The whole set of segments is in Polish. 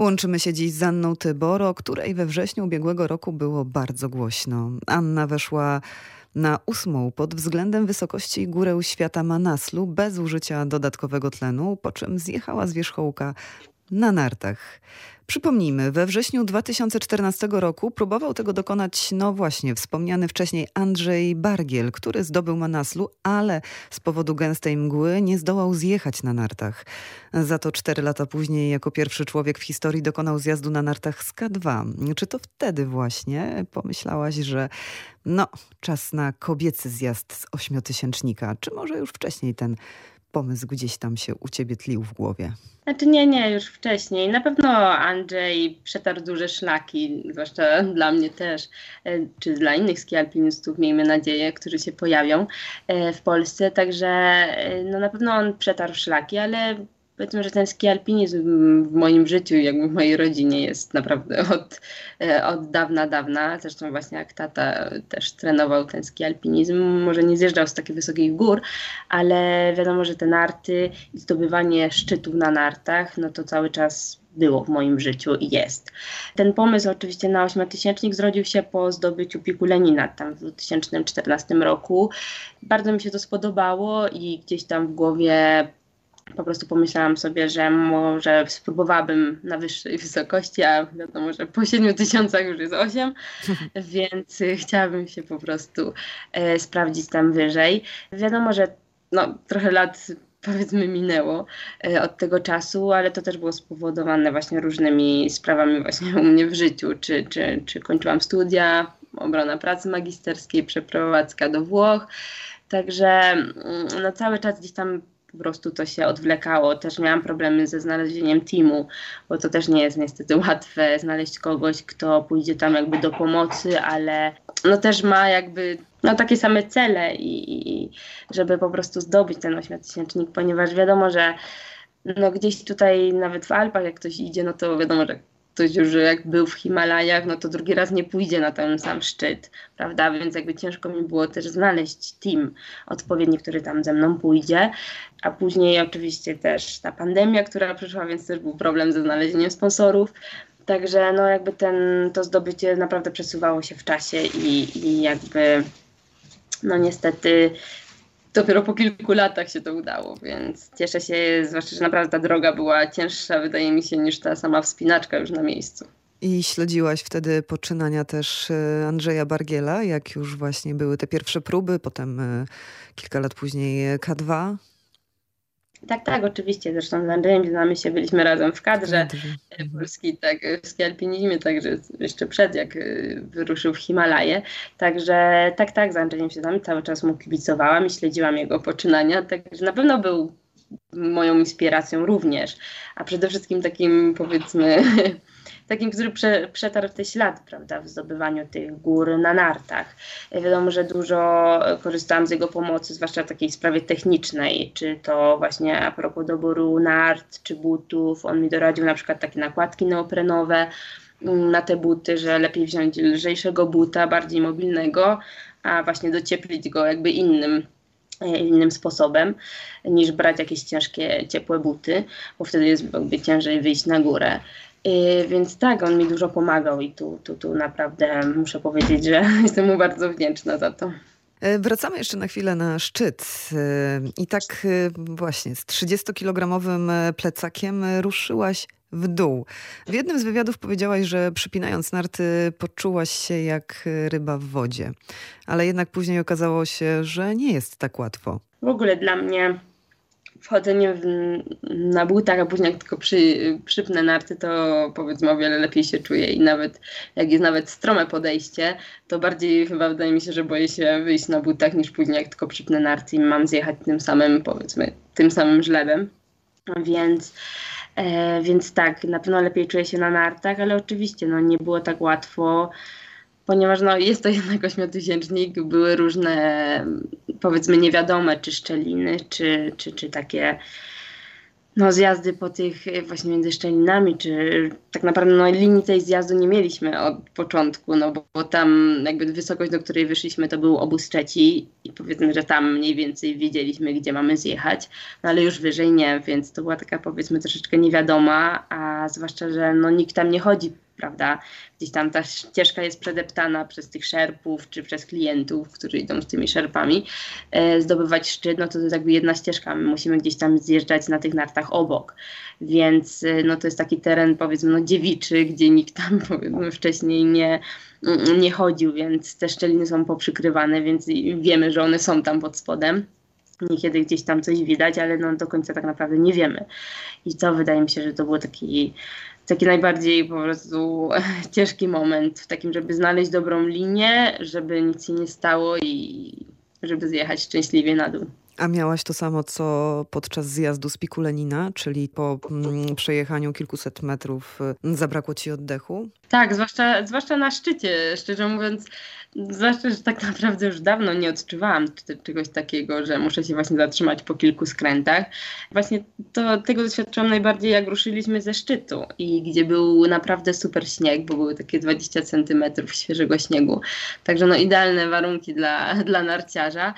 Łączymy się dziś z Anną Tybor, o której we wrześniu ubiegłego roku było bardzo głośno. Anna weszła na 8. pod względem wysokości górę świata Manaslu bez użycia dodatkowego tlenu, po czym zjechała z wierzchołka na nartach. Przypomnijmy, we wrześniu 2014 roku próbował tego dokonać, właśnie, wspomniany wcześniej Andrzej Bargiel, który zdobył Manaslu, ale z powodu gęstej mgły nie zdołał zjechać na nartach. Za to 4 lata później jako pierwszy człowiek w historii dokonał zjazdu na nartach z K2. Czy to wtedy właśnie pomyślałaś, że czas na kobiecy zjazd z 8-tysięcznika? Czy może już wcześniej ten pomysł gdzieś tam się u ciebie tlił w głowie? Znaczy nie, już wcześniej. Na pewno Andrzej przetarł duże szlaki, zwłaszcza dla mnie też, czy dla innych skialpinistów, miejmy nadzieję, którzy się pojawią w Polsce. Także na pewno on przetarł szlaki, ale powiedzmy, że ten skialpinizm w moim życiu, jakby w mojej rodzinie jest naprawdę od dawna. Zresztą właśnie jak tata też trenował ten skialpinizm, może nie zjeżdżał z takich wysokich gór, ale wiadomo, że te narty i zdobywanie szczytów na nartach, to cały czas było w moim życiu i jest. Ten pomysł oczywiście na 8-tysięcznik zrodził się po zdobyciu Piku Lenina tam w 2014 roku. Bardzo mi się to spodobało i gdzieś tam w głowie po prostu pomyślałam sobie, że może spróbowałabym na wyższej wysokości, a wiadomo, że po 7 000 już jest 8, więc chciałabym się po prostu sprawdzić tam wyżej. Wiadomo, że trochę lat powiedzmy minęło od tego czasu, ale to też było spowodowane właśnie różnymi sprawami właśnie u mnie w życiu, czy kończyłam studia, obrona pracy magisterskiej, przeprowadzka do Włoch, także cały czas gdzieś tam po prostu to się odwlekało. Też miałam problemy ze znalezieniem teamu, bo to też nie jest niestety łatwe znaleźć kogoś, kto pójdzie tam jakby do pomocy, ale też ma jakby takie same cele i żeby po prostu zdobyć ten 8-tysięcznik, ponieważ wiadomo, że gdzieś tutaj nawet w Alpach jak ktoś idzie, to wiadomo, że ktoś już jak był w Himalajach, to drugi raz nie pójdzie na ten sam szczyt, prawda? Więc jakby ciężko mi było też znaleźć team odpowiedni, który tam ze mną pójdzie. A później oczywiście też ta pandemia, która przyszła, więc też był problem ze znalezieniem sponsorów. Także jakby to zdobycie naprawdę przesuwało się w czasie i jakby niestety dopiero po kilku latach się to udało, więc cieszę się, zwłaszcza, że naprawdę ta droga była cięższa, wydaje mi się, niż ta sama wspinaczka już na miejscu. I śledziłaś wtedy poczynania też Andrzeja Bargiela, jak już właśnie były te pierwsze próby, potem kilka lat później K2? Tak, oczywiście. Zresztą z Andrzejem znamy się, byliśmy razem w kadrze Polski, w skialpinizmie, także jeszcze przed jak wyruszył w Himalaje. Także tak, z Andrzejem się znamy, cały czas mu kibicowałam i śledziłam jego poczynania, także na pewno był moją inspiracją również, a przede wszystkim takim, powiedzmy, który przetarł te ślady, prawda, w zdobywaniu tych gór na nartach. Wiadomo, że dużo korzystałam z jego pomocy, zwłaszcza w takiej sprawie technicznej, czy to właśnie a propos doboru nart, czy butów. On mi doradził na przykład takie nakładki neoprenowe na te buty, że lepiej wziąć lżejszego buta, bardziej mobilnego, a właśnie docieplić go jakby innym sposobem, niż brać jakieś ciężkie, ciepłe buty, bo wtedy jest jakby ciężej wyjść na górę. Więc tak, on mi dużo pomagał i tu naprawdę muszę powiedzieć, że jestem mu bardzo wdzięczna za to. Wracamy jeszcze na chwilę na szczyt. I tak właśnie z 30-kilogramowym plecakiem ruszyłaś w dół. W jednym z wywiadów powiedziałaś, że przypinając narty poczułaś się jak ryba w wodzie. Ale jednak później okazało się, że nie jest tak łatwo. W ogóle dla mnie wchodzenie na butach, a później jak tylko przypnę narty, to powiedzmy o wiele lepiej się czuję i nawet jak jest nawet strome podejście, to bardziej chyba wydaje mi się, że boję się wyjść na butach niż później jak tylko przypnę narty i mam zjechać tym samym żlebem. Więc tak, na pewno lepiej czuję się na nartach, ale oczywiście nie było tak łatwo, ponieważ jest to jednak 8-tysięcznik, były różne, powiedzmy, niewiadome, czy szczeliny, czy takie zjazdy po tych właśnie między szczelinami, tak naprawdę no, linii tej zjazdu nie mieliśmy od początku, no bo tam jakby wysokość, do której wyszliśmy, to był obóz trzeci i powiedzmy, że tam mniej więcej wiedzieliśmy, gdzie mamy zjechać, no ale już wyżej nie, więc to była taka powiedzmy troszeczkę niewiadoma, a zwłaszcza, że no nikt tam nie chodzi, prawda? Gdzieś tam ta ścieżka jest przedeptana przez tych szerpów, czy przez klientów, którzy idą z tymi szerpami zdobywać szczyt, no to jest jakby jedna ścieżka, my musimy gdzieś tam zjeżdżać na tych nartach obok, więc no to jest taki teren powiedzmy no dziewiczy, gdzie nikt tam powiedzmy wcześniej nie chodził, więc te szczeliny są poprzykrywane, więc wiemy, że one są tam pod spodem. Niekiedy gdzieś tam coś widać, ale no do końca tak naprawdę nie wiemy. I to wydaje mi się, że to był taki najbardziej po prostu ciężki moment w takim, żeby znaleźć dobrą linię, żeby nic się nie stało i żeby zjechać szczęśliwie na dół. A miałaś to samo, co podczas zjazdu z Piku Lenina, czyli po przejechaniu kilkuset metrów zabrakło ci oddechu? Tak, zwłaszcza na szczycie, szczerze mówiąc, zwłaszcza, że tak naprawdę już dawno nie odczuwałam czegoś takiego, że muszę się właśnie zatrzymać po kilku skrętach. Właśnie tego doświadczyłam najbardziej, jak ruszyliśmy ze szczytu i gdzie był naprawdę super śnieg, bo były takie 20 centymetrów świeżego śniegu. Także no idealne warunki dla narciarza.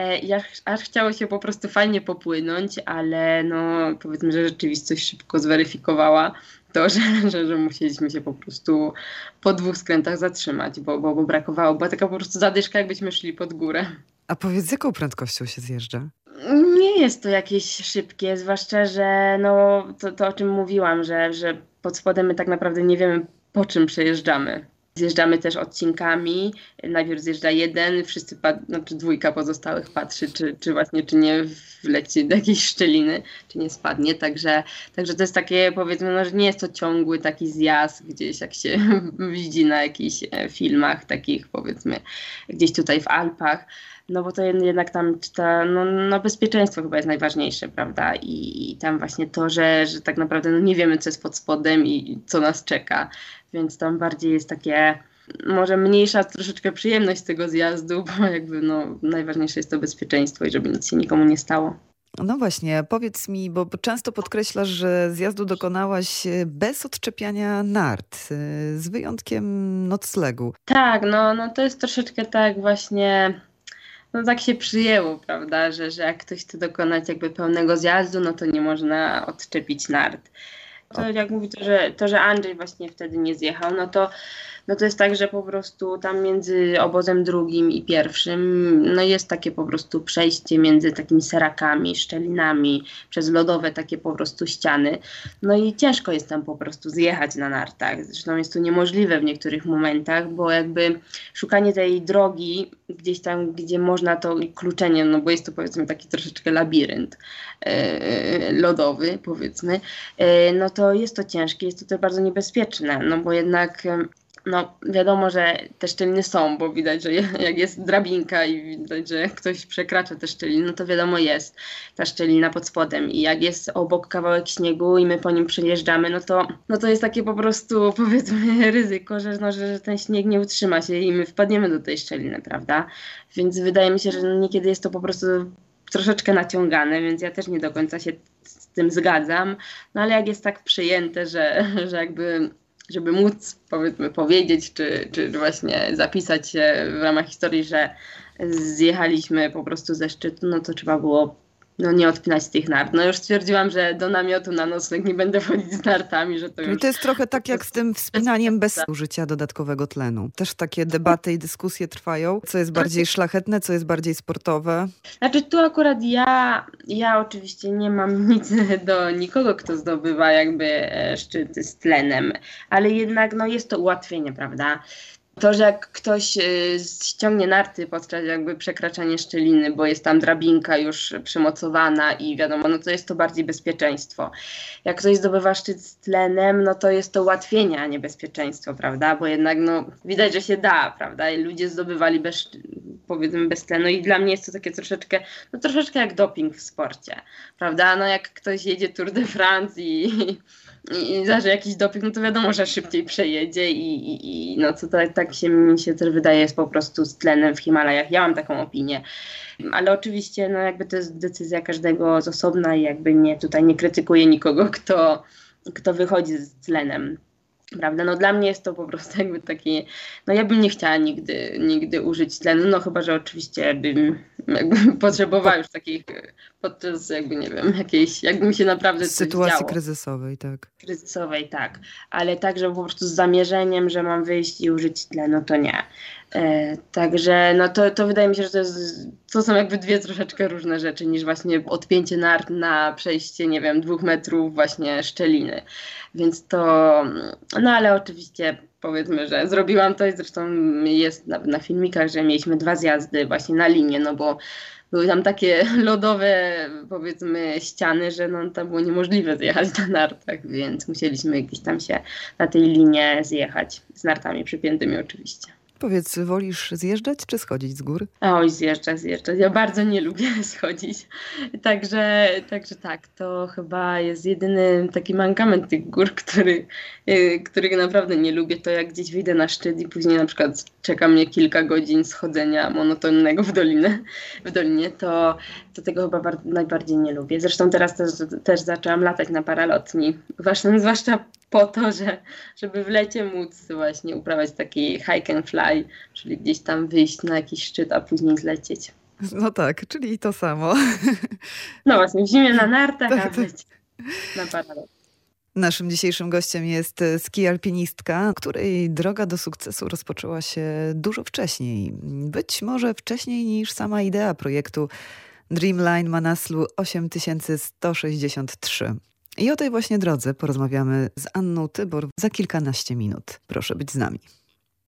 Aż chciało się po prostu fajnie popłynąć, ale no powiedzmy, że rzeczywistość szybko zweryfikowała to, że musieliśmy się po prostu po 2 skrętach zatrzymać, bo brakowało. Była taka po prostu zadyszka, jakbyśmy szli pod górę. A powiedz, z jaką prędkością się zjeżdża? Nie jest to jakieś szybkie, zwłaszcza, że no to o czym mówiłam, że pod spodem my tak naprawdę nie wiemy, po czym przejeżdżamy. Zjeżdżamy też odcinkami, najpierw zjeżdża jeden, wszyscy znaczy 2 pozostałych patrzy, czy nie wleci do jakiejś szczeliny, czy nie spadnie, także to jest takie powiedzmy, no, że nie jest to ciągły taki zjazd gdzieś jak się widzi na jakichś filmach takich powiedzmy gdzieś tutaj w Alpach. No bo to jednak tam no bezpieczeństwo chyba jest najważniejsze, prawda? I tam właśnie to, że tak naprawdę no nie wiemy, co jest pod spodem i co nas czeka. Więc tam bardziej jest takie, może mniejsza troszeczkę przyjemność tego zjazdu, bo jakby no najważniejsze jest to bezpieczeństwo i żeby nic się nikomu nie stało. No właśnie, powiedz mi, bo często podkreślasz, że zjazdu dokonałaś bez odczepiania nart, z wyjątkiem noclegu. Tak, no to jest troszeczkę tak właśnie... No tak się przyjęło, prawda, że jak ktoś chce dokonać jakby pełnego zjazdu, no to nie można odczepić nart. To jak mówi że Andrzej właśnie wtedy nie zjechał, no to jest tak, że po prostu tam między obozem drugim i pierwszym no jest takie po prostu przejście między takimi serakami, szczelinami, przez lodowe takie po prostu ściany. No i ciężko jest tam po prostu zjechać na nartach. Zresztą jest to niemożliwe w niektórych momentach, bo jakby szukanie tej drogi gdzieś tam, gdzie można to kluczenie, no bo jest to powiedzmy taki troszeczkę labirynt lodowy powiedzmy, no to jest to ciężkie, jest to też bardzo niebezpieczne, no bo jednak no wiadomo, że te szczeliny są, bo widać, że jak jest drabinka i widać, że ktoś przekracza te szczeliny, no to wiadomo jest ta szczelina pod spodem i jak jest obok kawałek śniegu i my po nim przejeżdżamy, no to jest takie po prostu powiedzmy ryzyko, że ten śnieg nie utrzyma się i my wpadniemy do tej szczeliny, prawda? Więc wydaje mi się, że niekiedy jest to po prostu troszeczkę naciągane, więc ja też nie do końca się z tym zgadzam, no ale jak jest tak przyjęte, że jakby żeby móc powiedzmy powiedzieć, czy właśnie zapisać się w ramach historii, że zjechaliśmy po prostu ze szczytu, no to trzeba było nie odpinać tych nart. No już stwierdziłam, że do namiotu na nocleg nie będę wchodzić z nartami, że to już... I to jest trochę tak jak z tym wspinaniem bez użycia dodatkowego tlenu. Też takie debaty i dyskusje trwają. Co jest bardziej szlachetne, co jest bardziej sportowe? Znaczy tu akurat ja oczywiście nie mam nic do nikogo, kto zdobywa jakby szczyty z tlenem, ale jednak jest to ułatwienie, prawda? To, że jak ktoś ściągnie narty podczas jakby przekraczania szczeliny, bo jest tam drabinka już przymocowana i wiadomo, no to jest to bardziej bezpieczeństwo. Jak ktoś zdobywa szczyt z tlenem, no to jest to ułatwienie, a nie bezpieczeństwo, prawda? Bo jednak widać, że się da, prawda? I ludzie zdobywali powiedzmy bez tlenu i dla mnie jest to takie troszeczkę jak doping w sporcie, prawda? No jak ktoś jedzie Tour de France i zaży jakiś doping, no to wiadomo, że szybciej przejedzie i no co tak mi się też wydaje jest po prostu z tlenem w Himalajach. Ja mam taką opinię. Ale oczywiście jakby to jest decyzja każdego z osobna i jakby tutaj nie krytykuję nikogo, kto wychodzi z tlenem. Prawda? No dla mnie jest to po prostu jakby takie, no ja bym nie chciała nigdy użyć tlenu, no chyba, że oczywiście bym jakby potrzebowała już takich podczas jakby, nie wiem, jakiejś, jakby mi się naprawdę coś Sytuacji działo. kryzysowej, tak. Kryzysowej, tak, ale tak, że po prostu z zamierzeniem, że mam wyjść i użyć tlenu, to nie. Także no to wydaje mi się, że to są jakby dwie troszeczkę różne rzeczy niż właśnie odpięcie nart na przejście, nie wiem, 2 metrów właśnie szczeliny. Więc to, no ale oczywiście powiedzmy, że zrobiłam to i zresztą jest na filmikach, że mieliśmy 2 zjazdy właśnie na linię, no bo były tam takie lodowe, powiedzmy, ściany, że no, tam było niemożliwe zjechać na nartach, więc musieliśmy gdzieś tam się na tej linie zjechać, z nartami przypiętymi oczywiście. Powiedz, wolisz zjeżdżać czy schodzić z gór? Oj, zjeżdżać. Ja bardzo nie lubię schodzić. Także tak, to chyba jest jedyny taki mankament tych gór, których naprawdę nie lubię. To jak gdzieś wyjdę na szczyt i później na przykład czeka mnie kilka godzin schodzenia monotonnego w dolinie, to tego chyba najbardziej nie lubię. Zresztą teraz też zaczęłam latać na paralotni. Zwłaszcza po to, żeby w lecie móc właśnie uprawiać taki hike and fly, czyli gdzieś tam wyjść na jakiś szczyt, a później zlecieć. No tak, czyli to samo. No właśnie, w zimie na nartach, a Tak, w lecie na paralotni. Naszym dzisiejszym gościem jest skialpinistka, której droga do sukcesu rozpoczęła się dużo wcześniej. Być może wcześniej niż sama idea projektu Dreamline Manaslu 8163. I o tej właśnie drodze porozmawiamy z Anną Tybor za kilkanaście minut. Proszę być z nami.